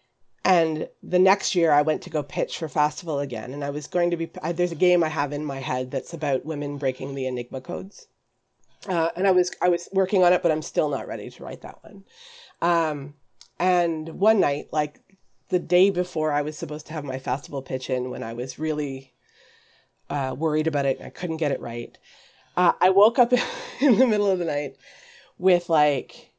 And the next year I went to go pitch for Fastival again. And I was going to be, I, there's a game I have in my head that's about women breaking the Enigma codes. Uh, and I was, I was working on it, but I'm still not ready to write that one. Um, and one night, like the day before I was supposed to have my Fastival pitch in, when I was really uh, worried about it and I couldn't get it right, uh, I woke up in the middle of the night with like,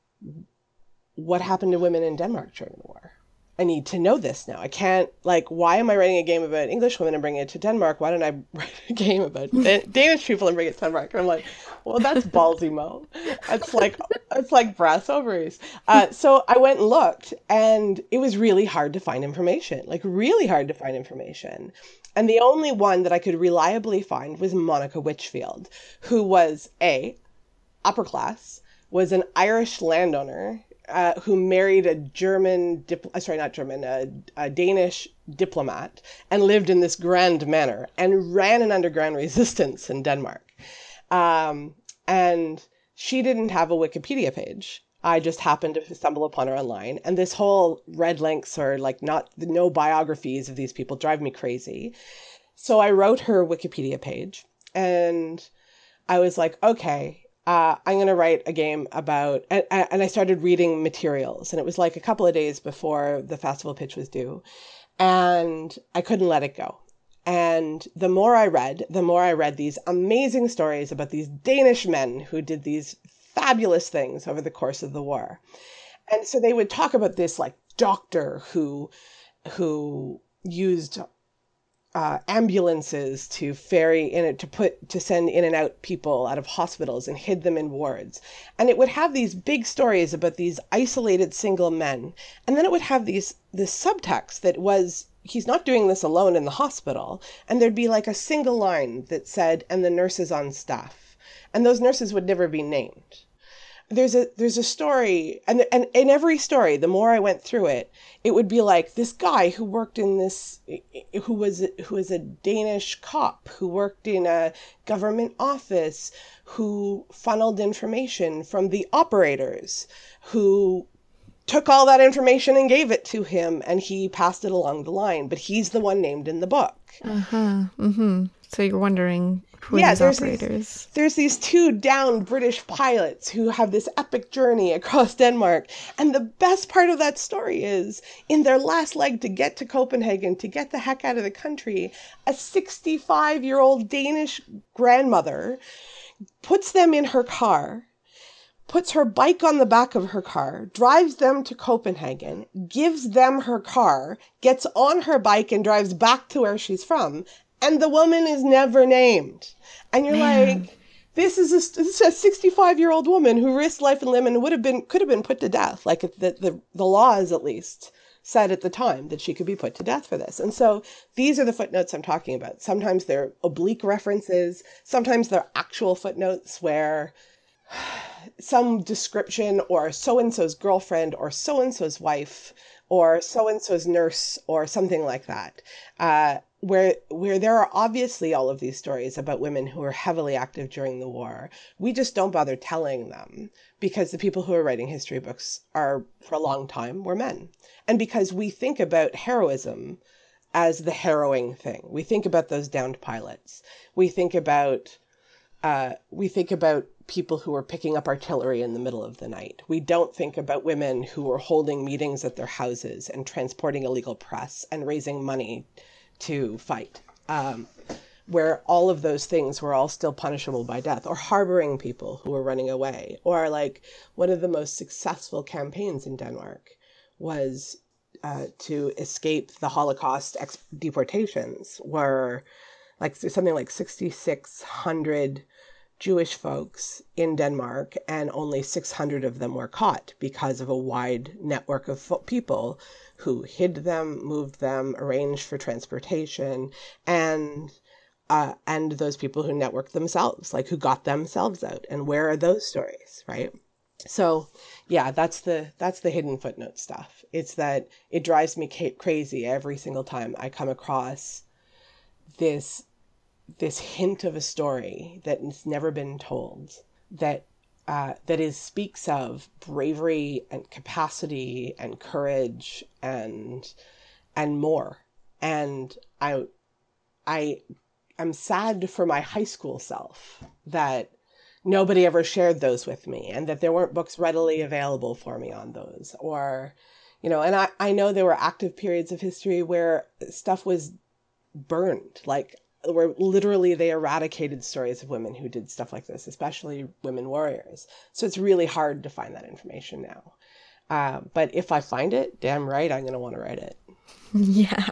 what happened to women in Denmark during the war? I need to know this now. I can't, like, why am I writing a game about English women and bringing it to Denmark? Why don't I write a game about Dan- Danish people and bring it to Denmark? And I'm like, well, that's ballsy, Mo. It's like, it's like brass ovaries. Uh, so I went and looked, and it was really hard to find information, like really hard to find information. And the only one that I could reliably find was Monica Witchfield, who was A, upper class, was an Irish landowner Uh, who married a German, dip- uh, sorry, not German, a, a Danish diplomat, and lived in this grand manor and ran an underground resistance in Denmark. Um, and she didn't have a Wikipedia page. I just happened to stumble upon her online. And this whole red links or like not no biographies of these people drive me crazy. So I wrote her Wikipedia page, and I was like, okay, Uh, I'm going to write a game about, and, and I started reading materials, and it was like a couple of days before the Fastival pitch was due, and I couldn't let it go. And the more I read, the more I read these amazing stories about these Danish men who did these fabulous things over the course of the war. And so they would talk about this like doctor who, who used Uh, ambulances to ferry in it, to put, to send in and out people out of hospitals and hid them in wards. And it would have these big stories about these isolated single men. And then it would have these, this subtext that was, he's not doing this alone in the hospital. And there'd be like a single line that said, and the nurses on staff. And those nurses would never be named. there's a there's a story, and and in every story, the more I went through it, it would be like this guy who worked in this, who was who was a Danish cop who worked in a government office, who funneled information from the operators, who took all that information and gave it to him, and he passed it along the line. But he's the one named in the book. Uh huh. Mm-hmm. So you're wondering who are Yeah, these there's operators? these, there's these two downed British pilots who have this epic journey across Denmark. And the best part of that story is, in their last leg to get to Copenhagen, to get the heck out of the country, a sixty-five-year-old Danish grandmother puts them in her car, puts her bike on the back of her car, drives them to Copenhagen, gives them her car, gets on her bike and drives back to where she's from. And the woman is never named. And you're Man. like, this is, a, this is a sixty-five-year-old woman who risked life and limb and would have been, could have been put to death. Like the, the, the laws, at least, said at the time that she could be put to death for this. And so these are the footnotes I'm talking about. Sometimes they're oblique references. Sometimes they're actual footnotes where some description, or so-and-so's girlfriend, or so-and-so's wife, or so-and-so's nurse, or something like that. Uh, where where there are obviously all of these stories about women who were heavily active during the war. We just don't bother telling them because the people who are writing history books are, for a long time, were men. And because we think about heroism as the harrowing thing. We think about those downed pilots. We think about uh, we think about people who were picking up artillery in the middle of the night. We don't think about women who were holding meetings at their houses and transporting illegal press and raising money to fight, um, where all of those things were all still punishable by death, or harboring people who were running away. Or like one of the most successful campaigns in Denmark was uh, to escape the Holocaust ex- deportations, were like something like sixty-six hundred Jewish folks in Denmark, and only six hundred of them were caught because of a wide network of fo- people who hid them, moved them, arranged for transportation, and uh, and those people who networked themselves, like who got themselves out. And where are those stories, right? So, yeah, that's the that's the hidden footnote stuff. It's that it drives me ca- crazy every single time I come across this this hint of a story that has never been told, that uh, that is speaks of bravery and capacity and courage and and more. And I I I'm sad for my high school self that nobody ever shared those with me, and that there weren't books readily available for me on those. Or, you know, and I, I know there were active periods of history where stuff was burned, like where literally they eradicated stories of women who did stuff like this, especially women warriors. So it's really hard to find that information now. Uh, but if I find it, damn right, I'm going to want to write it. Yeah.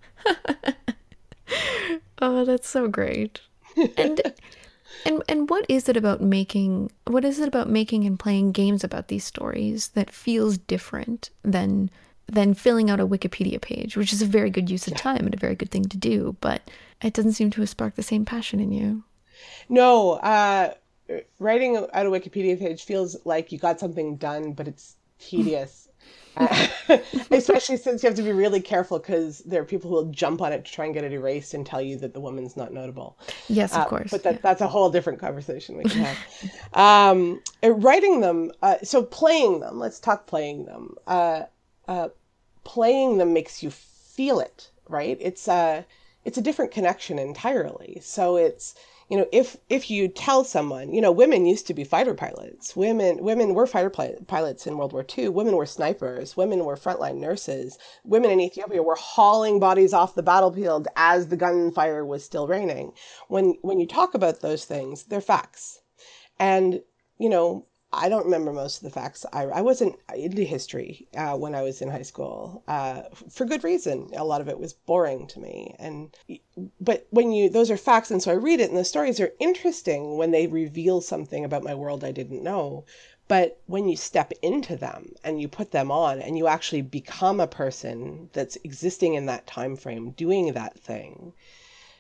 Oh, that's so great. And and and what is it about making what is it about making and playing games about these stories that feels different than than filling out a Wikipedia page, which is a very good use of time and a very good thing to do, but it doesn't seem to have sparked the same passion in you? No, uh, writing out a Wikipedia page feels like you got something done, but it's tedious. uh, especially since you have to be really careful because there are people who will jump on it to try and get it erased and tell you that the woman's not notable. Yes, of uh, course. But that, yeah. that's a whole different conversation we can have. um, writing them, uh, so playing them, let's talk playing them. Uh, uh, playing them makes you feel it, right? It's a, it's a different connection entirely. So it's, you know, if if you tell someone, you know, women used to be fighter pilots. Women women were fighter pilots in World War Two. Women were snipers. Women were frontline nurses. Women in Ethiopia were hauling bodies off the battlefield as the gunfire was still raining. When when you talk about those things, they're facts. And, you know, I don't remember most of the facts. I, I wasn't into history uh, when I was in high school, uh, for good reason. A lot of it was boring to me. And but when you those are facts, and so I read it, and the stories are interesting when they reveal something about my world I didn't know. But when you step into them and you put them on, and you actually become a person that's existing in that time frame, doing that thing,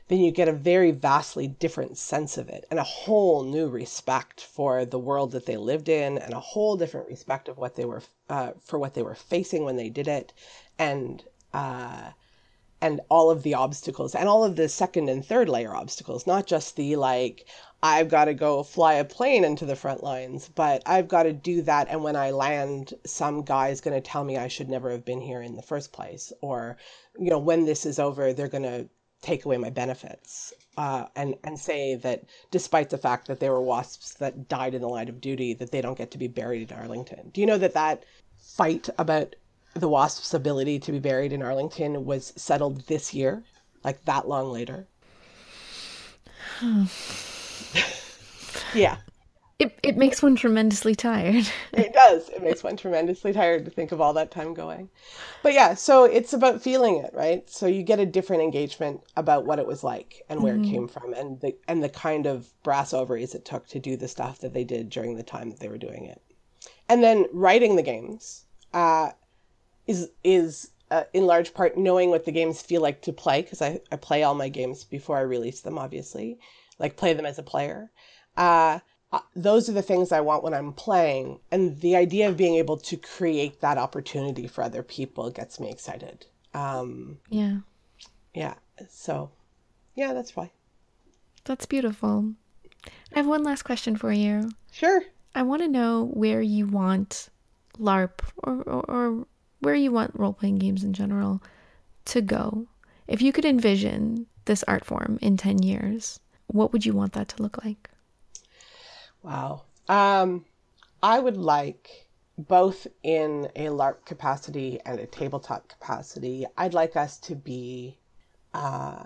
then you get a very vastly different sense of it and a whole new respect for the world that they lived in and a whole different respect of what they were, uh, for what they were facing when they did it. And, uh, and all of the obstacles and all of the second and third layer obstacles, not just the like, I've got to go fly a plane into the front lines, but I've got to do that. And when I land, some guy's going to tell me I should never have been here in the first place. Or, you know, when this is over, they're going to take away my benefits uh, and, and say that despite the fact that they were WASPs that died in the line of duty, that they don't get to be buried in Arlington. Do you know that that fight about the WASP's ability to be buried in Arlington was settled this year, like that long later? Yeah. It it makes one tremendously tired. It does. It makes one tremendously tired to think of all that time going. But yeah, so it's about feeling it, right? So you get a different engagement about what it was like and where mm-hmm. it came from and the and the kind of brass ovaries it took to do the stuff that they did during the time that they were doing it. And then writing the games uh, is is uh, in large part knowing what the games feel like to play, because I, I play all my games before I release them, obviously, like play them as a player. Uh, Uh, those are the things I want when I'm playing. And the idea of being able to create that opportunity for other people gets me excited. Um, yeah. Yeah. So, yeah, that's why. That's beautiful. I have one last question for you. Sure. I want to know where you want LARP or, or, or where you want role-playing games in general to go. If you could envision this art form in ten years, what would you want that to look like? Wow. Um, I would like, both in a LARP capacity and a tabletop capacity, I'd like us to be uh,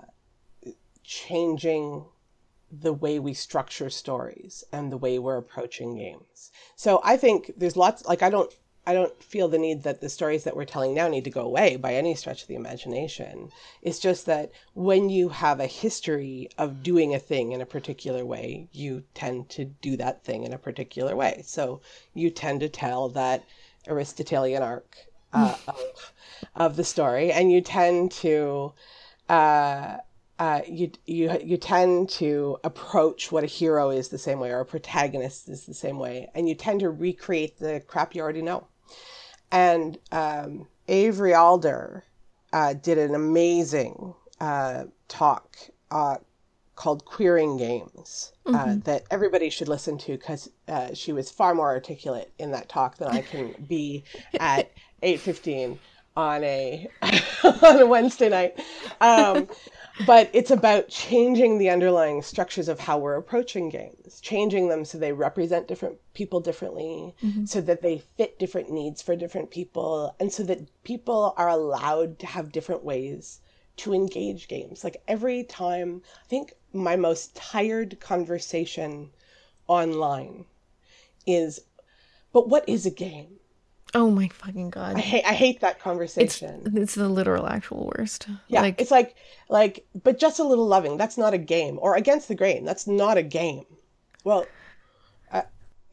changing the way we structure stories and the way we're approaching games. So I think there's lots, like I don't, I don't feel the need that the stories that we're telling now need to go away by any stretch of the imagination. It's just that when you have a history of doing a thing in a particular way, you tend to do that thing in a particular way. So you tend to tell that Aristotelian arc uh, of, of the story, and you tend to uh, uh, you you you tend to approach what a hero is the same way, or a protagonist is the same way, and you tend to recreate the crap you already know. And um, Avery Alder uh, did an amazing uh, talk uh, called Queering Games uh, mm-hmm. that everybody should listen to, because uh, she was far more articulate in that talk than I can be at eight fifteen on a on a Wednesday night. Um, But it's about changing the underlying structures of how we're approaching games, changing them so they represent different people differently, mm-hmm. so that they fit different needs for different people, and so that people are allowed to have different ways to engage games. Like every time, I think my most tired conversation online is, but what is a game? Oh my fucking God. I hate I hate that conversation. It's, it's the literal actual worst. Yeah, like, it's like, like, but just a little loving, that's not a game. Or against the grain, that's not a game. Well, uh,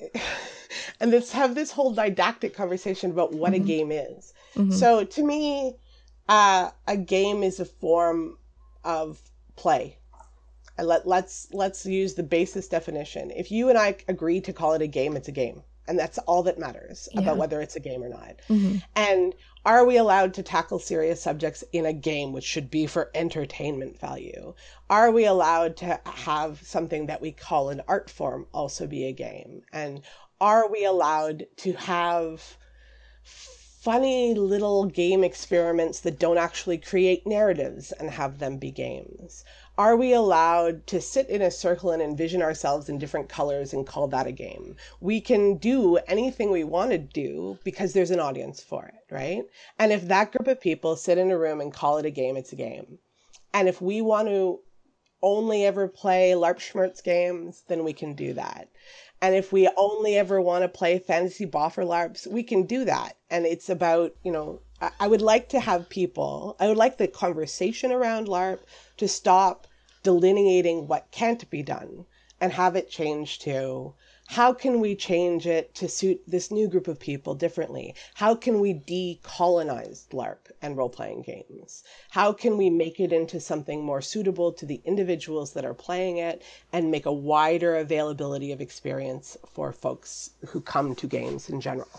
and let's have this whole didactic conversation about what mm-hmm. a game is. Mm-hmm. So to me, uh, a game is a form of play. Let, let's, let's use the basis definition. If you and I agree to call it a game, it's a game. And that's all that matters yeah. about whether it's a game or not. Mm-hmm. And are we allowed to tackle serious subjects in a game, which should be for entertainment value? Are we allowed to have something that we call an art form also be a game? And are we allowed to have funny little game experiments that don't actually create narratives and have them be games? Are we allowed to sit in a circle and envision ourselves in different colors and call that a game? We can do anything we want to do because there's an audience for it, right? And if that group of people sit in a room and call it a game, it's a game. And if we want to only ever play LARP Schmerz games, then we can do that. And if we only ever want to play fantasy boffer LARPs, we can do that. And it's about, you know, I, I would like to have people, I would like the conversation around LARP to stop delineating what can't be done and have it change to how can we change it to suit this new group of people differently? How can we decolonize LARP and role-playing games? How can we make it into something more suitable to the individuals that are playing it and make a wider availability of experience for folks who come to games in general?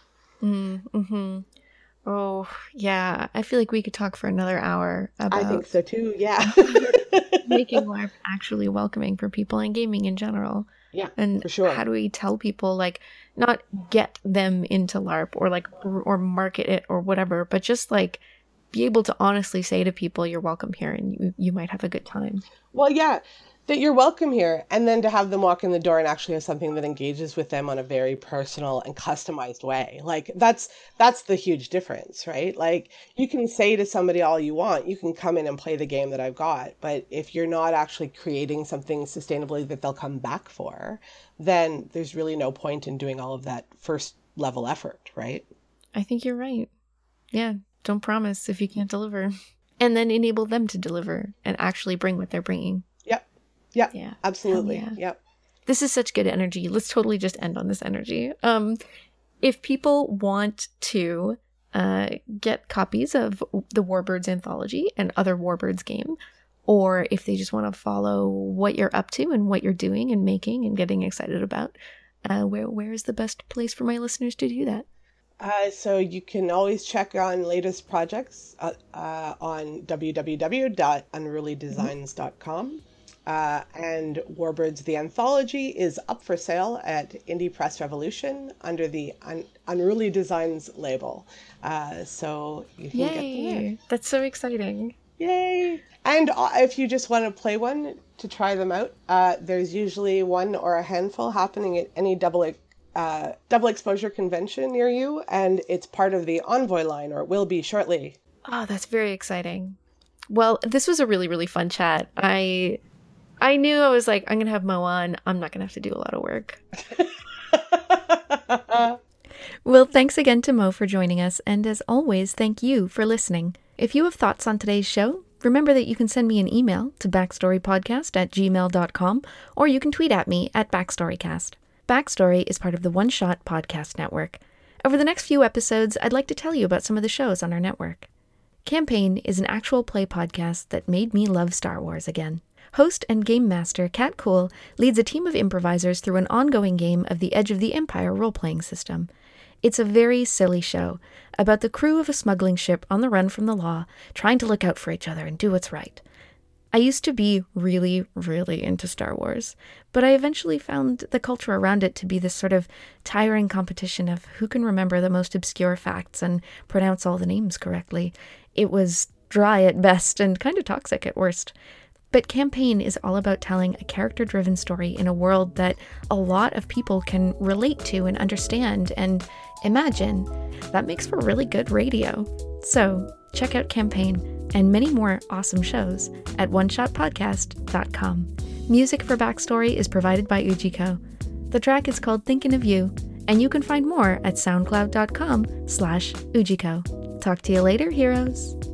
Mm-hmm. Oh, yeah. I feel like we could talk for another hour about I think so too, yeah. making LARP actually welcoming for people and gaming in general. Yeah, and for sure. How do we tell people, like, not get them into LARP or like or, or market it or whatever, but just like be able to honestly say to people, you're welcome here and you, you might have a good time. Well, yeah, that you're welcome here, and then to have them walk in the door and actually have something that engages with them on a very personal and customized way. Like that's that's the huge difference, right? Like you can say to somebody all you want, you can come in and play the game that I've got, but if you're not actually creating something sustainably that they'll come back for, then there's really no point in doing all of that first level effort, right? I think you're right. Yeah, don't promise if you can't deliver. And then enable them to deliver and actually bring what they're bringing. Yep. Yep. Yeah. Absolutely. Yeah. Yep. This is such good energy. Let's totally just end on this energy. Um, if people want to uh, get copies of the Warbirds anthology and other Warbirds game, or if they just want to follow what you're up to and what you're doing and making and getting excited about, uh, where where is the best place for my listeners to do that? Uh, so you can always check on latest projects uh, uh, on w w w dot unruly designs dot com. Uh, and Warbirds the Anthology is up for sale at Indie Press Revolution under the Un- Unruly Designs label. Uh, so you can Yay! get them there. That's so exciting. Yay! And uh, if you just want to play one to try them out, uh, there's usually one or a handful happening at any double uh, double exposure convention near you, and it's part of the Envoy line, or it will be shortly. Oh, that's very exciting. Well, this was a really, really fun chat. I I knew I was like, I'm going to have Mo on. I'm not going to have to do a lot of work. Well, thanks again to Mo for joining us. And as always, thank you for listening. If you have thoughts on today's show, remember that you can send me an email to backstorypodcast at gmail dot com, or you can tweet at me at backstorycast. Backstory is part of the One Shot Podcast Network. Over the next few episodes, I'd like to tell you about some of the shows on our network. Campaign is an actual play podcast that made me love Star Wars again. Host and game master Kat Cool leads a team of improvisers through an ongoing game of the Edge of the Empire role-playing system. It's a very silly show about the crew of a smuggling ship on the run from the law, trying to look out for each other and do what's right. I used to be really, really into Star Wars, but I eventually found the culture around it to be this sort of tiring competition of who can remember the most obscure facts and pronounce all the names correctly. It was dry at best and kind of toxic at worst. But Campaign is all about telling a character-driven story in a world that a lot of people can relate to and understand and imagine. That makes for really good radio. So check out Campaign and many more awesome shows at one shot podcast dot com. Music for Backstory is provided by Ujiko. The track is called Thinkin' of You, and you can find more at soundcloud dot com slash Ujiko. Talk to you later, heroes.